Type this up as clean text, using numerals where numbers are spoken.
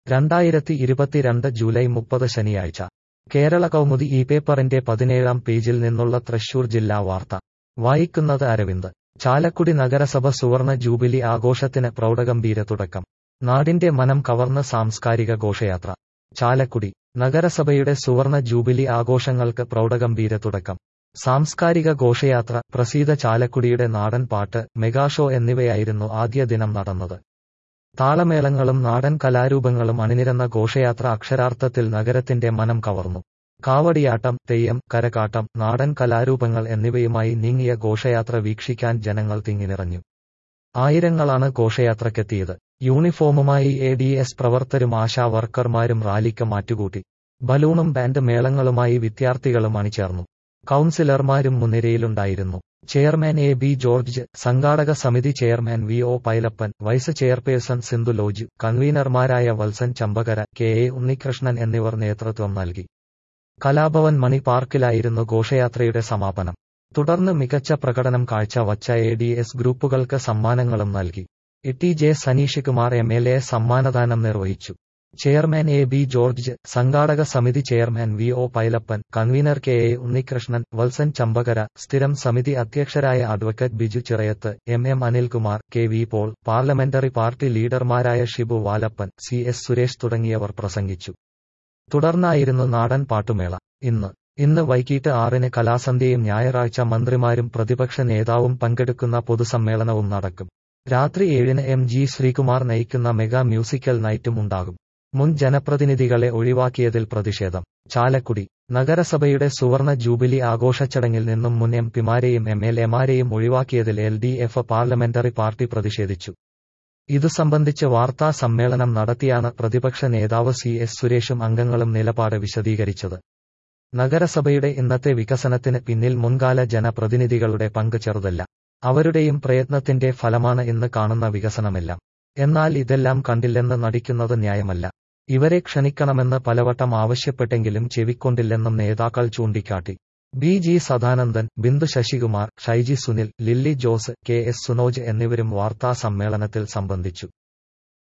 2022 July 30 ശനിയാഴ്ച കേരള കൗമുദി ഈ പേപ്പറിന്റെ 17-ാം പേജിൽ നിന്നുള്ള തൃശൂർ ജില്ലാ വാർത്ത വായിക്കുന്നത് അരവിന്ദ്. ചാലക്കുടി നഗരസഭ സുവർണ ജൂബിലി ആഘോഷത്തിന് പ്രൗഢഗംഭീര തുടക്കം. നാടിന്റെ മനം കവർന്ന് സാംസ്കാരിക ഘോഷയാത്ര. ചാലക്കുടി നഗരസഭയുടെ സുവർണ ജൂബിലി ആഘോഷങ്ങൾക്ക് പ്രൗഢഗംഭീര തുടക്കം. സാംസ്കാരിക ഘോഷയാത്ര, പ്രസീത ചാലക്കുടിയുടെ നാടൻ പാട്ട്, മെഗാഷോ എന്നിവയായിരുന്നു ആദ്യ ദിനം നടന്നത്. താളമേളങ്ങളും നാടൻ കലാരൂപങ്ങളും അണിനിരന്ന ഘോഷയാത്ര അക്ഷരാർത്ഥത്തിൽ നഗരത്തിന്റെ മനം കവർന്നു. കാവടിയാട്ടം, തെയ്യം, കരകാട്ടം, നാടൻ കലാരൂപങ്ങൾ എന്നിവയുമായി നീങ്ങിയ ഘോഷയാത്ര വീക്ഷിക്കാൻ ജനങ്ങൾ തിങ്ങിനിറഞ്ഞു. ആയിരങ്ങളാണ് ഘോഷയാത്രക്കെത്തിയത്. യൂണിഫോമുമായി ADS പ്രവർത്തകരും ആശാ വർക്കർമാരും റാലിക്ക് മാറ്റുകൂട്ടി. ബലൂണും ബാൻഡ് മേളങ്ങളുമായി വിദ്യാർത്ഥികളും അണിചേർന്നു. കൗൺസിലർമാരും മുൻനിരയിലുണ്ടായിരുന്നു. ചെയർമാൻ AB ജോർജ്, സംഘാടക സമിതി chairman VO Pailappan, vice chairperson Sindhu Loju, കൺവീനർമാരായ വത്സൻ ചമ്പകര, KA ഉണ്ണികൃഷ്ണൻ എന്നിവർ നേതൃത്വം നൽകി. കലാഭവൻ മണി പാർക്കിലായിരുന്നു ഘോഷയാത്രയുടെ സമാപനം. തുടർന്ന് മികച്ച പ്രകടനം കാഴ്ചവച്ച ADS ഗ്രൂപ്പുകൾക്ക് സമ്മാനങ്ങളും നൽകി. TJ സനീഷ് കുമാർ MLA സമ്മാനദാനം നിർവഹിച്ചു. ചെയർമാൻ AB ജോർജ്, സംഘാടക സമിതി chairman VO Pailappan, convener KA Unnikrishnan, Valsan Chambakara, സ്ഥിരം സമിതി അധ്യക്ഷരായ advocate Biju Chirayath, MM Anilkumar, KV Paul, parliamentary party ലീഡർമാരായ ഷിബു വാലപ്പൻ, CS സുരേഷ് തുടങ്ങിയവർ പ്രസംഗിച്ചു. തുടർന്നായിരുന്നു നാടൻ പാട്ടുമേള. ഇന്ന് വൈകിട്ട് 6-ന് കലാസന്ധ്യയും ഞായറാഴ്ച മന്ത്രിമാരും പ്രതിപക്ഷ നേതാവും പങ്കെടുക്കുന്ന പൊതുസമ്മേളനവും നടക്കും. രാത്രി 7-ന് MG ശ്രീകുമാർ നയിക്കുന്ന മെഗാ മ്യൂസിക്കൽ നൈറ്റും ഉണ്ടാകും. മുൻ ജനപ്രതിനിധികളെ ഒഴിവാക്കിയതിൽ പ്രതിഷേധം. ചാലക്കുടി നഗരസഭയുടെ സുവർണ ജൂബിലി ആഘോഷച്ചടങ്ങിൽ നിന്നും മുൻ MPമാരെയും MLAമാരെയും ഒഴിവാക്കിയതിൽ LDF പാർലമെന്ററി പാർട്ടി പ്രതിഷേധിച്ചു. ഇതു സംബന്ധിച്ച് വാർത്താ സമ്മേളനം നടത്തിയാണ് പ്രതിപക്ഷ നേതാവ് CS സുരേഷും അംഗങ്ങളും നിലപാട് വിശദീകരിച്ചത്. നഗരസഭയുടെ ഇന്നത്തെ വികസനത്തിന് പിന്നിൽ മുൻകാല ജനപ്രതിനിധികളുടെ പങ്ക് ചെറുതല്ല. അവരുടെയും പ്രയത്നത്തിന്റെ ഫലമാണ് ഇന്ന് കാണുന്ന വികസനമെല്ലാം. എന്നാൽ ഇതെല്ലാം കണ്ടില്ലെന്ന് നടിക്കുന്നത് ന്യായമല്ല. ഇവരെ ക്ഷണിക്കണമെന്ന് പലവട്ടം ആവശ്യപ്പെട്ടെങ്കിലും ചെവിക്കൊണ്ടില്ലെന്നും നേതാക്കൾ ചൂണ്ടിക്കാട്ടി. BG Sadanandan, Bindu Sasikumar, Shyji Sunil, Lilly Jose, KS Sunoj എന്നിവരും വാർത്താ സമ്മേളനത്തിൽ സംബന്ധിച്ചു.